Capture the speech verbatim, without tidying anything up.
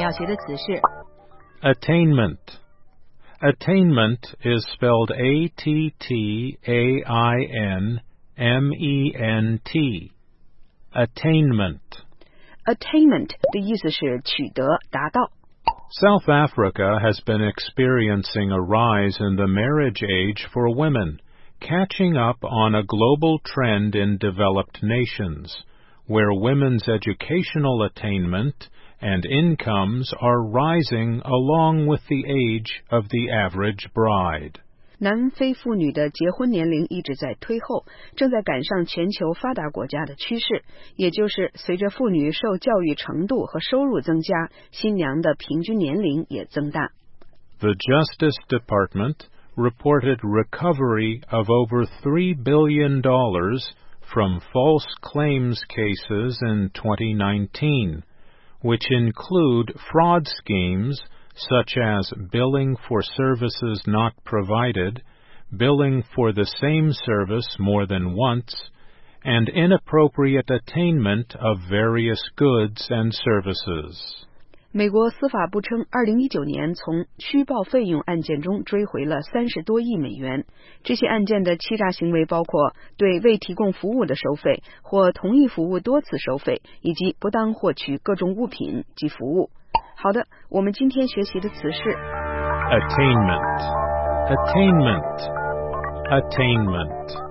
们要学的词是 Attainment. Attainment is spelled A T T A I N M E N T. Attainment. Attainment 的意思是取得、达到。 South Africa has been experiencing a rise in the marriage age for women, catching up on a global trend in developed nations, where women's educational attainment and incomes are rising along with the age of the average bride. 南非妇女的结婚年龄一直在推后，正在赶上全球发达国家的趋势，也就是随着妇女受教育程度和收入增加，新娘的平均年龄也增大。 The Justice Department reported recovery of over three billion dollars from false claims cases in twenty nineteen, which include fraud schemes such as billing for services not provided, billing for the same service more than once, and inappropriate attainment of various goods and services. 美国司法部称，二零一九年从虚报费用案件中追回了三十多亿美元。这些案件的欺诈行为包括对未提供服务的收费，或同一服务多次收费，以及不当获取各种物品及服务。好的，我们今天学习的词是 Attainment. Attainment. Attainment.